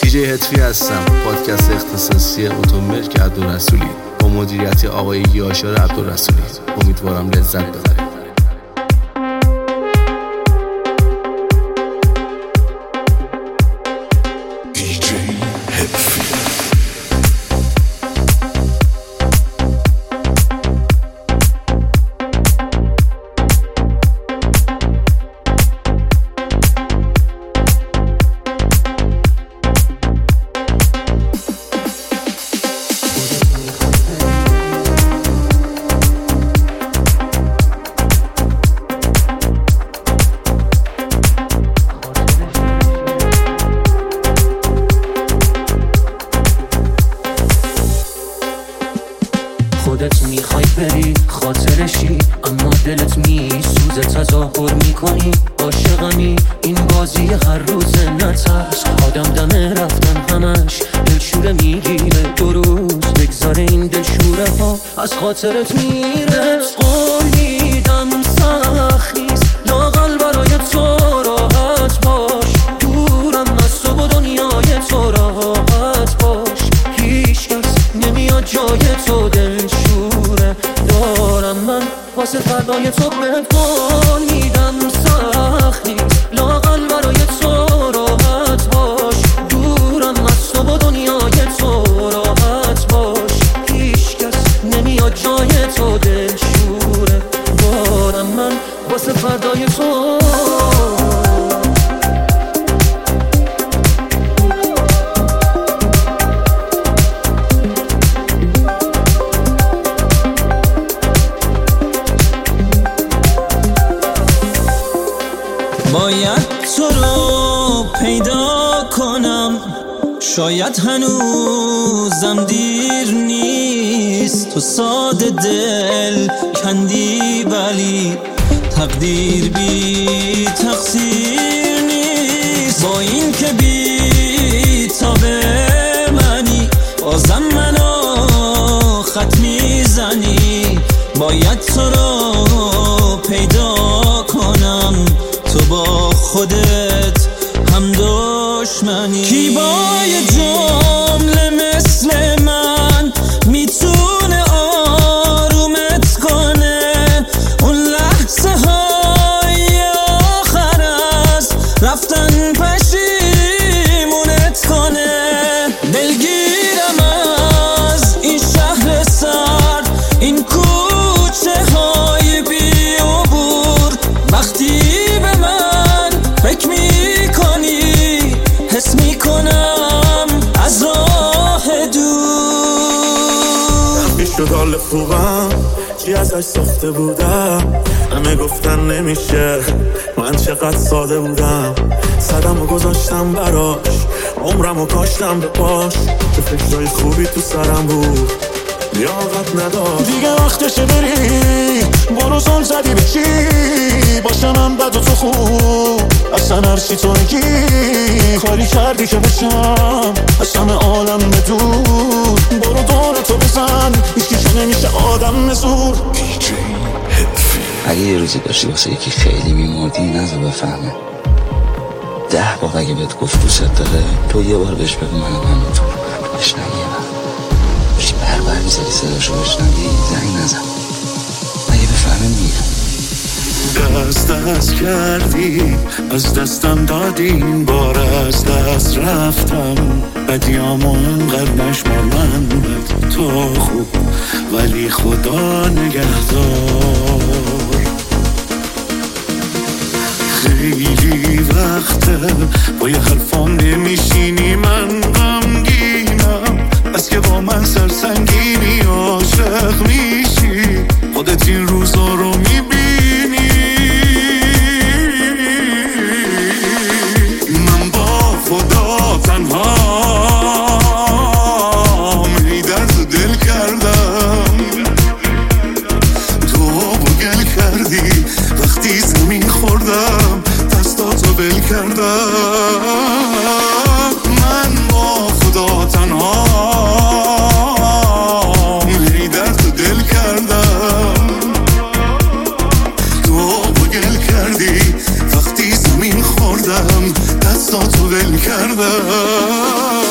دیجی هتفی هستم. پادکست اختصاصی اتوملک عبدالرسولی با مدیریت آقای یاشار عبدالرسولی. امیدوارم لذت ببرید. خودت میخوای بری خاطرشی، اما دلت میسوزه تظاهر میکنی عاشقمی. این بازی هر روز نترس، آدم دمه رفتن همش دلشوره میگیره. 2 روز بگذاره این دلشوره ها از خاطرت میره. قول میدم سخت نیست لااقل برای تو راحت باش، دورم از تو و دنیای تو راحت باش. هیچ کس نمیاد جای تو دلشوره دارم من واسه فردای تو. بهت قول میدم سخت نیست لااقل برای تو راحت باش، دورم از تو و دنیای تو راحت باش. هیچ کس نمیاد جای تو دلشوره دارم من واسه فردای تو. باید تو رو پیدا کنم، شاید هنوزم دیر نیست. تو ساده دل کندی ولی تقدیر بی تقصیر نیست. با این که بی تابه منی بازم منو خط میزنی. باید تو رو پیدا کنم، تو با خودت هم دشمنی. کی با یه جمله مثل من میتونه آرومت کنه؟ اون لحظه های آخر از رفتن پشیمونت کنه. دلگیرم از این شهر سرد، این کوچه های بی عبور. وقتی به من فکر میکنی حس میکنم از راه دور. نفیش شد حال خوبم چی ازش ساخته بودم. همه گفتن نمیشه، من چقدر ساده بودم. صدمو گذاشتم براش، عمرمو کاشتم به پاش. چه فکرای خوبی تو سرم بود لیاقت نداشت. دیگه وقتشه بری، برو زل زدی به چی؟ باشم من بد و تو خوب، اصلا هرچی تو نگی. کاری کردی که بشم از همه عالم بدور. برو دورتو بزن، هیچکی که نمیشه آدم زور. اگه یه روزی داشتی واسه یکی خیلی میمردی نذار بفهمه. 10 بار اگه بهت گفت دوست داره، تو یه بار بهش بگو منم همینطور. بشنوی یه بار بشی بربر میزدی صداشو بشنوی زنگ نزن. اگه بفهمه میگم دست کردی، از دستم دادی. این بار از دست رفتم، بدیامو انقدر نشمار. من بد تو خوب ولی خدا نگهدار. خیلی وقته با یه حرفام نمیشینی. من غمگینم بس که با من سرسنگینی. عاشق میشی خودت این روزا رو میبینی. من با خدا تنهام، ای درد دل کردم. تو با گل کردی وقتی زمین خوردم، دستاتو بل کردم. من با خدا تنهام، ای درد دل کردم. تو با گل کردی وقتی زمین خوردم، دستاتو بل کردم.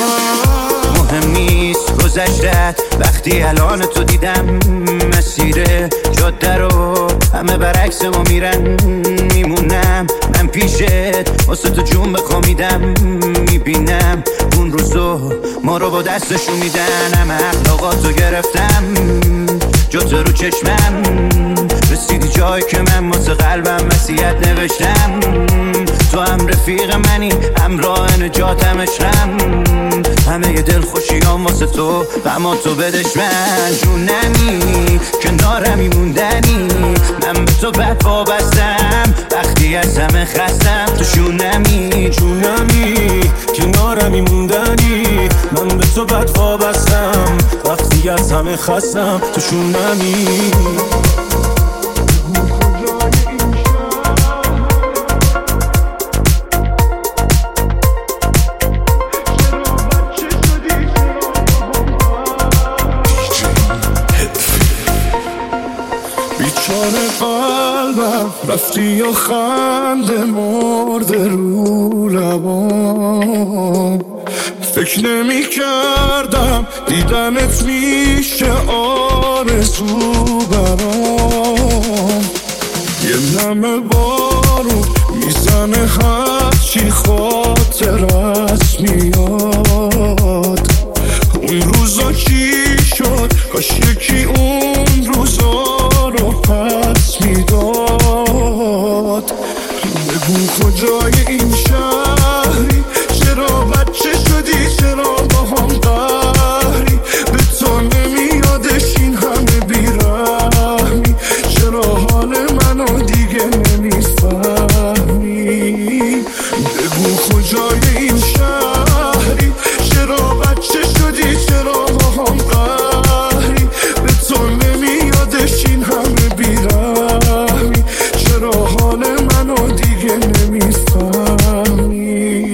مهم نیست گذشتت وقتی الان تو دیدم مسیر جاده رو همه برعکس ما میرن میمونم من پیشت واسه تو جون بخوامیدم میبینم اون روزو ما رو با دستشون میدن همه اخلاقاتو گرفتم جات رو چشمم رسیدی جایی که من واسه قلبم وصیت نوشتم تو هم رفیق منی همراه نجاتم عشقم همه ی دل خوشیام واسه تو غما تو بدش من جونمی کنارمی موندنی من به تو بد وابستم وقتی از همه خستم تو شونمی جونمی کنارمی موندنی من به تو بد وابستم وقتی از همه خستم تو شونمی بیچاره قلبم رفتی یا خنده مرده رو لبام فکر نمی کردم دیدنت میشه آرزو برام یه نمه بارون میزنه هرچی خاطرت میاد اون روزا چی شد کاش یکی اون روزا رو پس میداد بگو کجای این شهری چرا بچه شدی چرا با هم قهری به تو نمیادش این همه بیرحمی چرا حال منو دیگه نمیفهمی بگو کجای این شهری چرا بچه شدی چرا با هم قهری به تو نمیادش این همه بیرحمی چرا حال منو دیگه نمیفهمی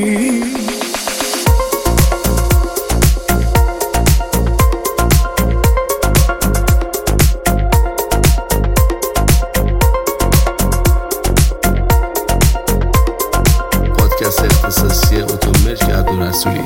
پادکست اختصاصی اتومبیل که عبدالرسولی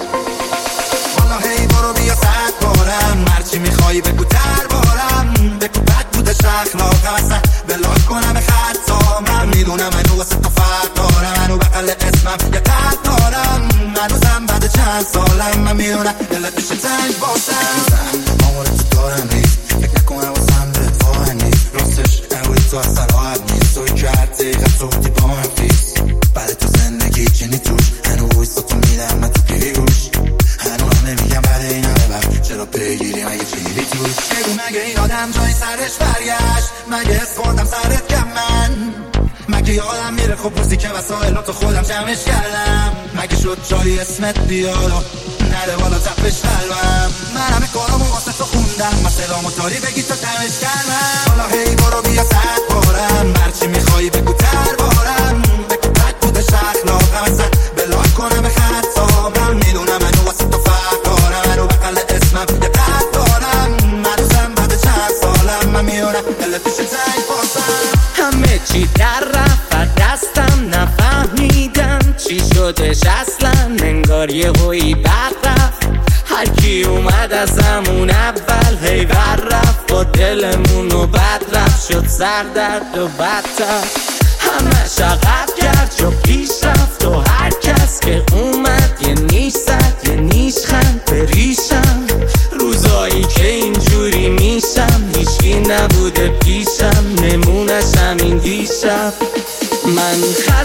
والا هی برو بیا صد بارم هرچی میخوایی بگو تر بارم بگو بد بودش اخلاقم اصلا بلاک کنم خطا من میدونم منو واسه تو فرق دارم منو بقل اسمم یه قد دارم منوزم بعد چند سالم من میدونم دلت میشه تنگ باشم آمار تو دارم نیست فکر نکنم واسم رفاه نیست راستش نروی تو اصلا راحت نیست توی که هر دقیقه صوتی با من فیکس بعد تو زندگی کنی توش هنو ویستا تو میدم من تو پیگوش هنو هم نمیگم بعد این همه وقت چرا پیگیری مگه چیزی توش بگو مگه این آدم جای سرش برگشت مگه اسفردم سرت کم من مگه یادم میره خب روزی که وسایلاتو خودم جمعش کردم مگه شد جایی اسمت بیاد نده بالا تپش قلبم من همه کارامو واسه تو خوندم مثلا موتوری بگی تو تمش کردم حالا هی برو بیا صد بارم هرچی میخوایی بگو تر بارم بگو بد بودش اخلاقم اصلا بلاک کنم خطا من میدونم منو واسه تو فرق دارم منو بقل اسمم یه قد دارم منوزم بعد چند سالم من میدونم دلت میشه تنگ باشم همه چی در رفت دستم نفهمیدم چی شدش اصلا انگار یه هوی بد رفت هر کی اومد از همون اول هی ور رفت با دلمونو بد رفت شد سردرد و بدتر همش عقب کرد چو پیش رفت و هر کس که اومد یه نیش زد یه نیش خند به ریشم روزایی که اینجوری میشم هیچکی نبوده پیشم نمونش همین دیشب من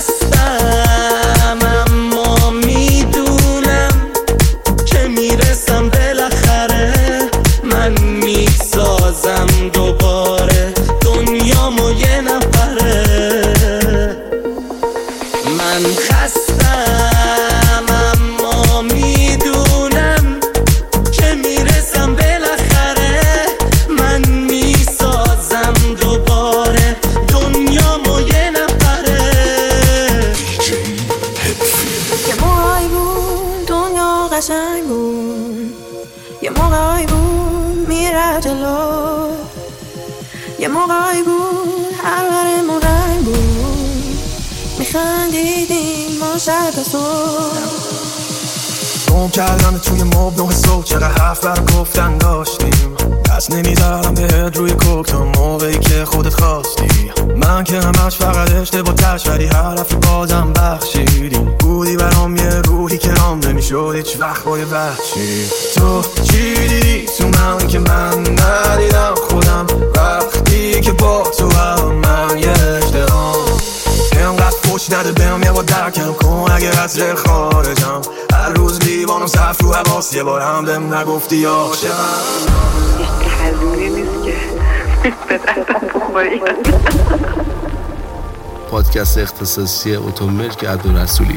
خستم اما میدونم که میرسم بالاخره من میسازم دوباره دنیامو یه نفره من خستم اما میدونم که میرسم بالاخره من میسازم دوباره دنیامو یه نفره یه موقعی بود دنیا قشنگ بود یه موقعی بود میره جلو یه موقعی بود هر برمون رنگ بود میخندیدیم ما شب تا صبح گم کردن توی مبنه صبح، چقدر حرف برا گفتن داشتیم. دست نمیذارم بهت روی کوک تا موقعی که خودت خواستی. من که همش فقط اشتباه تش، ولی حرفی بازم بخشیدیم. بودی برام یه روحی که رام نمیشد هیچ وقت با یه بخشی. تو چی دیدی تو من که من ندیدم خودم، وقتی که با تو هم من یه اشتهام. اینقدر پشت نده بهم یه بار درکم کن اگه از ذهن خارجم. هر روز لیوانم صرف رو حواس، یه بار هم بهم نگفتی عاشقم. هیچ هزینه نیست که به دستم بخوری. پادکست اختصاصی اتوملک عبدالرسولی.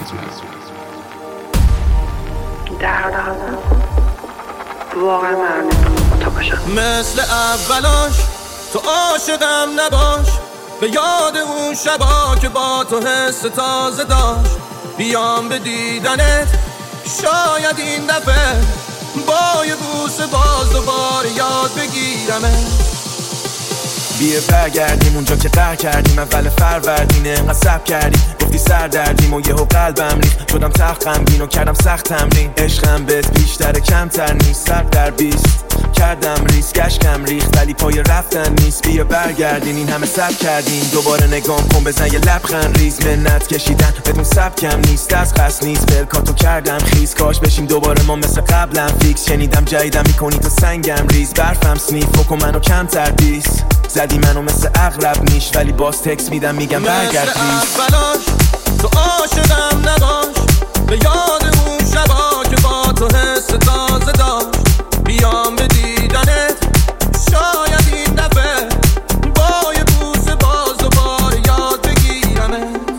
در حال حاضر واقعا من تو باشم مثل اولاش تو عاشقم نباش، به یاد اون شبا که با تو حس تازه داشت. بیام به دیدنت شاید این دفعه با یه بوسه باز دوباره یاد بگیرمه. بیه برگردیم اونجا که قهر کردیم اول فروردین. انقدر صبر کردیم گفتی سر دردیم و یهو قلبم ریخت، شدم تخت غمگین و کردم سخت تمرین. عشقم بهت بیشتره کمتر نیست، 100% کردم ریسکش کم ریخت ولی پای رفتن نیست. بیا برگردین این همه صبر کردیم، دوباره نگام کن بزن یه لبخند ریز. منت کشیدن بدون سبکم نیست، از قصد نیست بلکاتو کردم خیز. کاش بشیم دوباره ما مثل قبلم فیکس. شنیدم جایدم میکنی تو سنگم ریز، برفم سنیف بکن منو کمتر دیس. زدی منو مثل اغلب نیش ولی باز تکس میدم میگم برگرد پلیز. تو عاشقم نباش، به یاد اون شبا که با تو حس تازه داشت. بیام به دیدنت شاید این دفعه با یه بوسه باز دوباره یاد بگیرمه.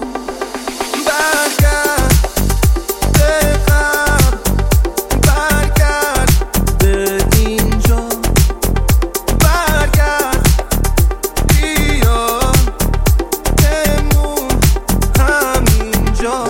برگرد به قبل، برگرد به اینجا، برگرد بیا بمون همینجا.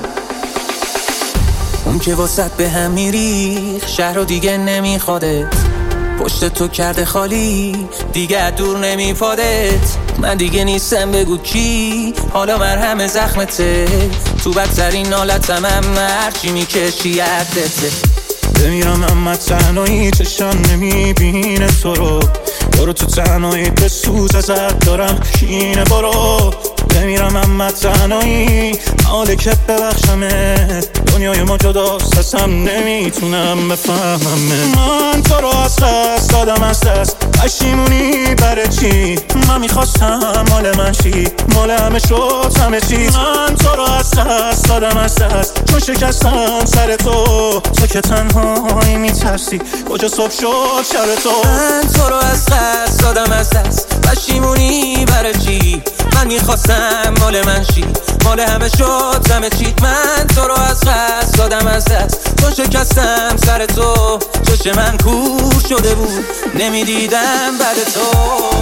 اون که واسط به هم میریخ شهر رو دیگه نمیخوادت، پشت تو کرده خالی دیگه دور نمیپادت. من دیگه نیستم بگو کی، حالا مرهم زخمته. تو بدترین حالتم هرچی میکشی یادته. بمیرم اما تنهایی چشم نمیبینه تو رو. برو تو تنهایی به سوز ازت دارم کینه. برو بمیرم اما تنهایی حاله که ببخشمت. دنیای ما جداست ازم نمیتونم بفهمم. من تو رو از دست دادم از دست، پشیمونی برای چی؟ من میخواستم مال من شی، مال همه شد همه چیز. من تو رو از دست دادم از دست، چون شکستم سر تو. تو که تنهایی میترسی کجا صبح شد شب تو. من تو رو از دست دادم از دست، پشیمونی برای چی؟ من میخواستم مال من شی، مال همه شد همه چیز. من تو رو از دست دادم از دست، چون شکستم سر تو. چش من کور شده بود نمیدیدم بعد تو.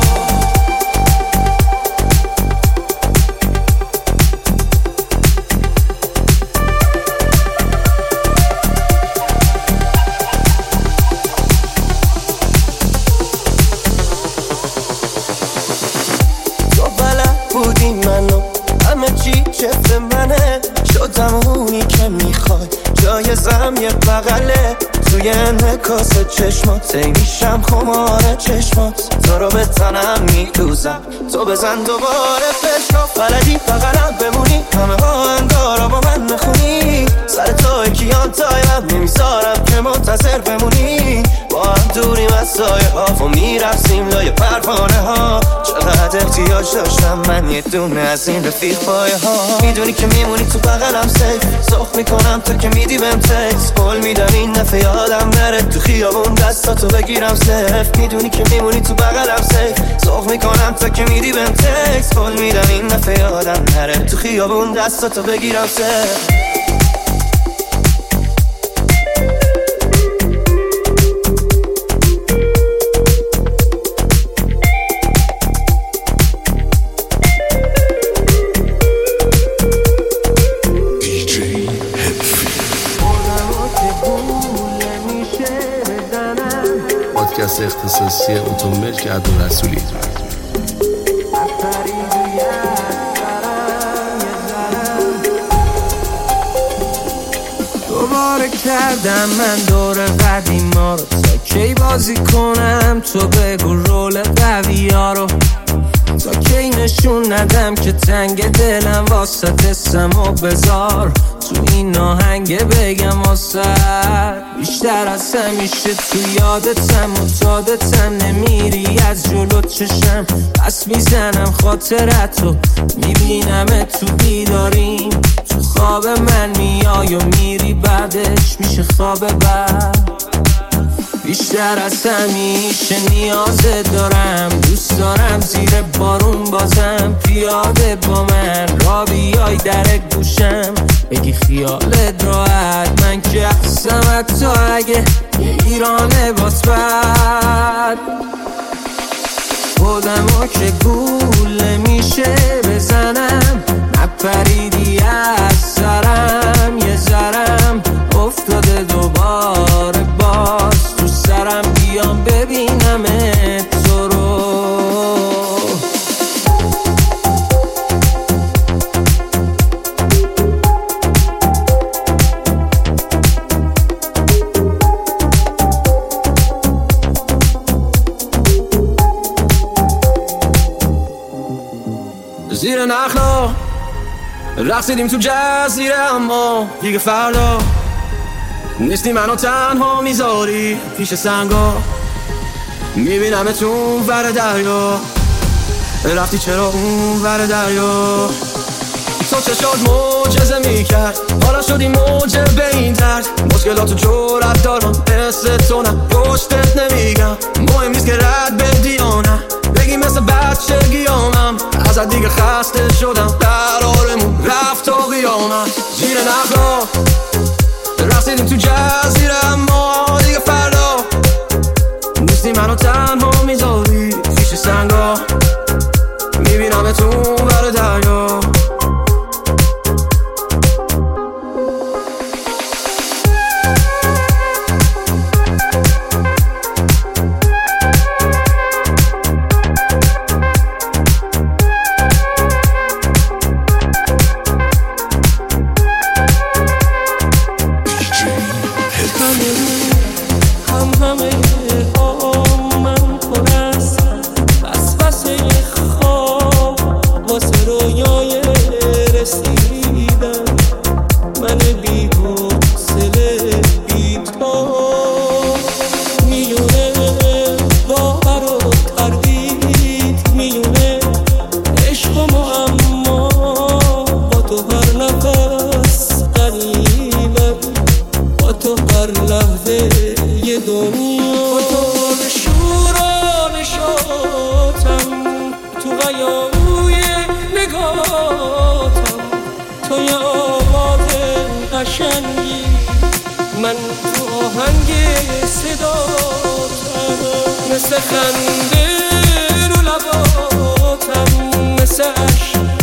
چفت منه شدم اونی که میخوای، جایزم یه بغله توی انعکاس چشمات. میشم خمار چشمات، تو رو به تنم میدوزم. تو بزن دوباره بشناف، بلدی بغلم بمونی، همه ها انگارا با من میخونی. سر تو کیان تایمم نمیذارم که منتظر بمونی. با هم دوریم از سایه ها و میرفسیم لای پروانه ها. چقدر احتیاج داشتم من یه دونه از این رفیق پایه ها. میدونی که میمونی تو بغلم سیف، سخت میکنم تو که میدی بهم تکس. قول میدم این دفعه یادم نره تو خیابون دستاتو بگیرم سف. میدونی که میمونی تو بغلم سیف، سخت میکنم تو که میدی بهم تکس. قول میدم این دفعه یادم نره تو خیابون دستاتو بگیرم سف. پادکست اختصاصی اتوملک عبدالرسولی. دوباره پاره کردم من دور قدیما رو، تا کی بازی کنم تو بگو رول قوی ها رو، تا کی نشون ندم که تنگ دلم واسه سمو بذار تو این آهنگ بگم واسه بیشتر از همیشه تو یادتم معتادتم، نمیری از جلو چشم پس میزنم خاطرتو، میبینم تو بیداریم تو خواب من میای و میری بعدش میشه خواب بعد. بیشتر از همیشه نیازت دارم، دوست دارم زیر بارون بازم پیاده با من را بیای در گوشم بگی خیالت راحت، من که هستم حتی اگه یه ایرانه باز بد. خودمو که گوله میشه بزنم، نپریدی از سرم یه ذرم افتاده دوباره باز تو سرم، بیام ببینم تو رو. زیر نخلا رقصیدیم تو جزیره، اما دیگه فردا نیستی منو تنها میذاری پیش سنگا، میبینم تو اون ور دریا، رفتی چرا اون ور دریا؟ تو چشات معجزه میکرد، حالا شدی موجه به این درد، مشکلاتو جرأت دارم مثل تو نه پشتت نمیگم، مهم نیست که رد بدی یا نه، بگی مثل بچگیامم ازت دیگه خسته شدم، قرارمون رفت تا قیامت. زیر نخلا رقصیدیم تو جزیره، اما دیگه فردا نیستی منو تنها میذاری پیش سنگا، میبینم تو ور دریا. من تو آهنگ صداتم، مثل خنده رو لباتم، مثل عشق